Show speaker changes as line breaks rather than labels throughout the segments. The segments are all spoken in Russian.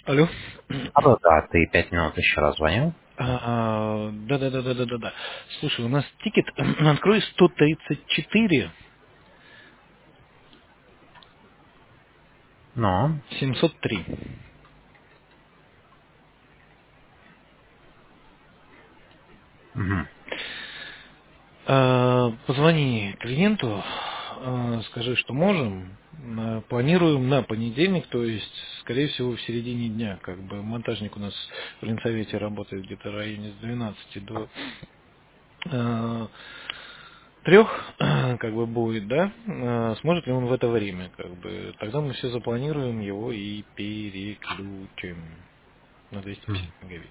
Алло.
Алло, да, ты 5 минут еще раз звонил?
Да. Слушай, у нас тикет, открой 134
Ну,
703.
мгм.
Позвони клиенту, скажи, что можем. Планируем на понедельник, то есть, скорее всего, в середине дня. Как бы монтажник у нас в Ленсовете работает где-то в районе с 12 до 3, как бы будет, да? Сможет ли он в это время, как бы? Тогда мы все запланируем его и переключим на 250
Мгм.
мегабит.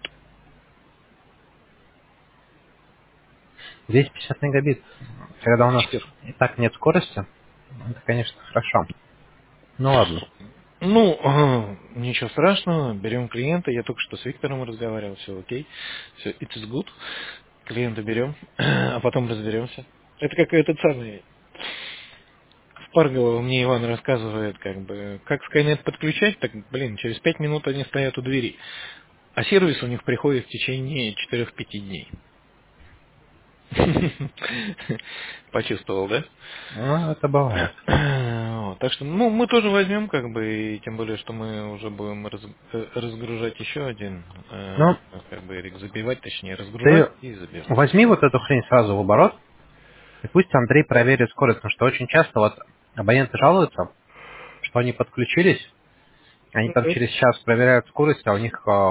250 мегабит. Когда у
В
нас
четверг.
и так нет скорости, это, конечно, хорошо. Ну ладно.
Ну, ничего страшного, берем клиента, я только что с Виктором разговаривал, все окей, все, it's good, клиента берем, а потом разберемся. Это как этот самый, в Паргово мне Иван рассказывает, как бы, как Skynet подключать, так, блин, через 5 минут они стоят у двери, а сервис у них приходит в течение 4-5 дней. Почувствовал, да?
Ну, это бывает.
Вот, так что, ну, мы тоже возьмем, как бы, и тем более, что мы уже будем разгружать еще один,
Ну,
как бы, забивать, точнее, разгружать
ты
и забивать.
возьми вот эту хрень сразу в оборот, и пусть Андрей проверит скорость, потому что очень часто вот абоненты жалуются, что они подключились, они там
Мгм.
через час проверяют скорость, а у них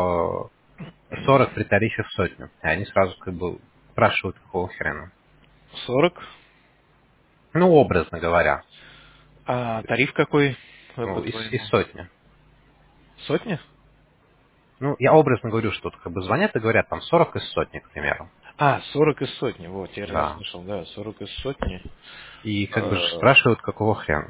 40 при тарифе в сотню. И они сразу как бы спрашивают, какого хрена.
40.
Ну, образно говоря.
А тариф какой,
Ну, из
по-твоему?
сотни.
Сотня?
Ну, я образно говорю, что вот как бы звонят и говорят, там 40 из сотни, к примеру.
40 из сотни, вот, я
Да.
расслышал, да, 40 из сотни.
И как бы
Э,
спрашивают, какого хрена.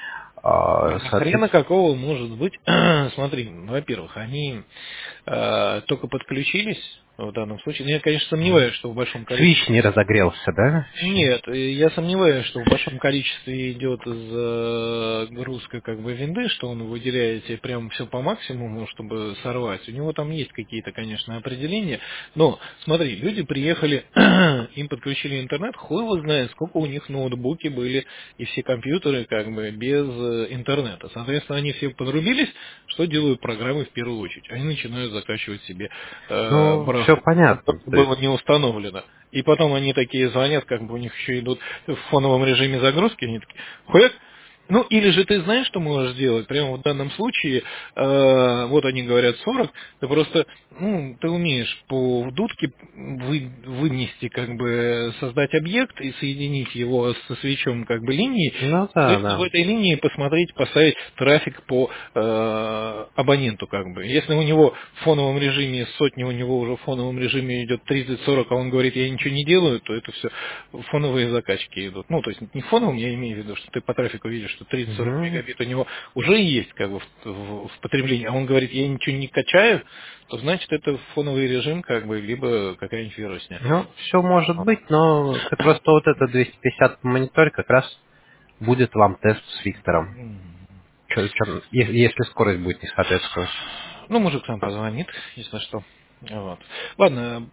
Хрена
Соответственно,
какого может быть? Смотри, во-первых, они только подключились в данном случае. Ну, я, конечно, сомневаюсь, что в большом количестве.
свич не разогрелся, да? Ещё?
Нет, я сомневаюсь, что в большом количестве идет загрузка как бы винды, что он выделяет тебе прям все по максимуму, чтобы сорвать. У него там есть какие-то, конечно, определения, но смотри, люди приехали, им подключили интернет, хуй его знает, сколько у них ноутбуки были и все компьютеры как бы без интернета. Соответственно, они все подрубились, что делают программы в первую очередь? Они начинают закачивать себе
Ну, все
барахло,
понятно.
которое
То есть,
было не установлено. И потом они такие звонят, как бы у них еще идут в фоновом режиме загрузки, они такие, хуяк. Ну, или же ты знаешь, что можешь сделать? Прямо в данном случае, вот они говорят 40, ты просто, ну, ты умеешь по дудке вынести, как бы, создать объект и соединить его со свечом, как бы, линии,
ну да,
соответственно, в
да.
этой линии посмотреть, поставить трафик по абоненту, как бы. Если у него в фоновом режиме сотни, у него уже в фоновом режиме идет 30-40, а он говорит, я ничего не делаю, то это все фоновые закачки идут. Ну, то есть не фоновым, я имею в виду, что ты по трафику видишь, что 30-40
Мгм.
мегабит у него уже есть как бы в потреблении, а он говорит, я ничего не качаю, то значит это фоновый режим, как бы, либо какая-нибудь вирусня.
Ну, все может быть, но ты просто вот это 250 по мониторе как раз будет вам тест с Виктором. Если скорость будет не соответствовать.
Ну, мужик сам позвонит, если что. Вот. Ладно,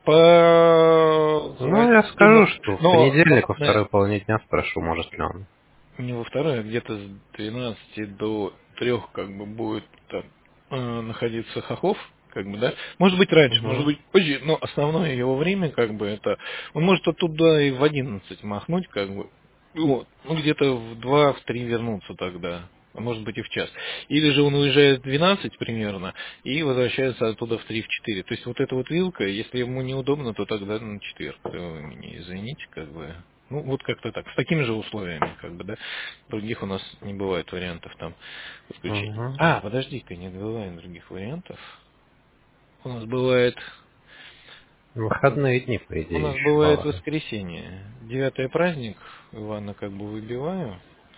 позвоню
Ну, я
ему.
скажу, что в
Но
понедельник во
главное,
второй половине дня спрошу, может ли он.
не во второй, а где-то с 12 до 3 как бы будет там находиться Хохлов, как бы, да. Может быть раньше, может
Угу.
быть позже, но основное его время, как бы, это он может оттуда и в 11 махнуть, как бы. Вот. Ну, где-то в 2 в 3 вернуться тогда. А может быть и в час. Или же он уезжает в 12 примерно и возвращается оттуда в 3 в 4. То есть вот эта вот вилка, если ему неудобно, то тогда на четверг. Вы меня извините, как бы. Ну, вот как-то так. С такими же условиями, как бы, да. Других у нас не бывает вариантов там подключения.
Угу.
Подожди-ка, не бывает других вариантов. У нас бывает
Выходные дни, по
у
идее,
нас
еще
бывает
бывают.
воскресенье. 9 праздник, Ивана как бы выбиваю.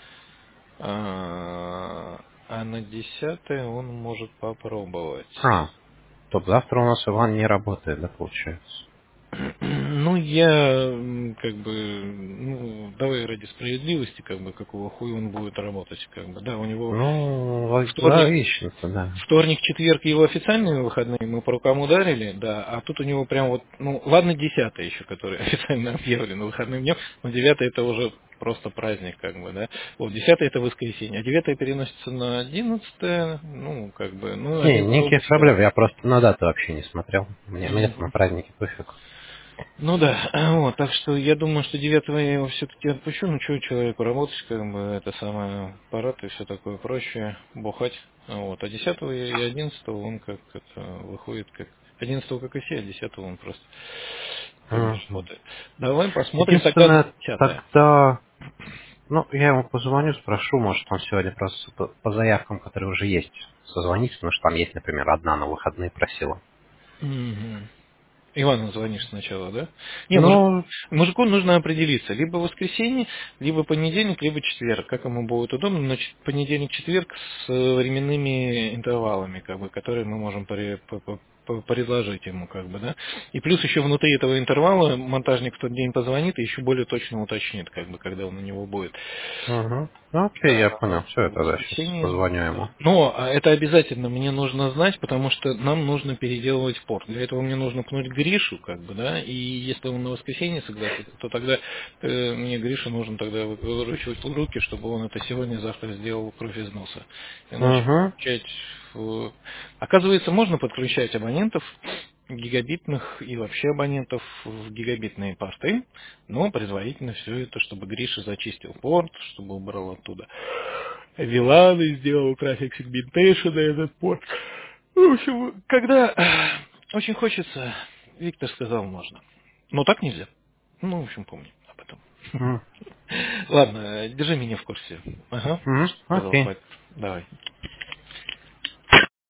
А на 10 он может попробовать.
А, топ, завтра у нас Иван не работает, да, получается?
Ну, я как бы, ну, давай ради справедливости, как бы, какого хуя он будет работать, как бы, да, у него
Ну,
вторник,
логично-то, да.
вторник, четверг его официальные выходные мы по рукам ударили, да, а тут у него прям вот, ну, ладно, 10 еще, который официально объявлен выходным днем, но 9 это уже просто праздник, как бы, да. Вот, 10 это воскресенье, а 9 переносится на 11, ну, как бы, ну,
Не,
11
никаких
обычно.
проблем, я просто на дату вообще не смотрел. Мне на праздники пофиг.
Ну да, вот, так что я думаю, что 9 я его все-таки отпущу, ну что человеку работать, как бы, это самое, парад и все такое прочее, бухать, вот, а 10 и 11 он как это, выходит как, 11 как и все, а 10 он просто как бы
Мгм.
работает. Давай посмотрим тогда
Единственное,
10.
тогда, ну, я ему позвоню, спрошу, может, он сегодня просто по заявкам, которые уже есть, созвонится, потому что там есть, например, одна на выходные просила.
Мгм. Ивану звонишь сначала, да? Не,
Ну,
мужику нужно определиться. Либо воскресенье, либо понедельник, либо четверг. Как ему будет удобно, но понедельник, четверг с временными интервалами, как бы, которые мы можем предложить ему, как бы, да. И плюс еще внутри этого интервала монтажник в тот день позвонит и еще более точно уточнит, как бы, когда он у него будет.
угу. Ну, окей, я понял. Все, я
В
тогда сейчас
воскресенье.
позвоню
Да.
ему.
Но это обязательно мне нужно знать, потому что нам нужно переделывать порт. Для этого мне нужно пнуть Гришу, как бы, да, и если он на воскресенье согласится, то тогда мне Гриша нужно тогда выручивать руки, чтобы он это сегодня-завтра сделал кровь из носа. Иначе
Угу.
подключать оказывается, можно подключать абонентов гигабитных и вообще абонентов в гигабитные порты, но предварительно все это, чтобы Гриша зачистил порт, чтобы убрал оттуда виланы, сделал трафик сегментейшн на этот порт. В общем, когда очень хочется, Виктор сказал, можно. Но так нельзя. Ну, в общем, помни об этом. Ладно, держи меня в курсе. Ага,
Угу.
сказал
Окей.
хватит. Давай.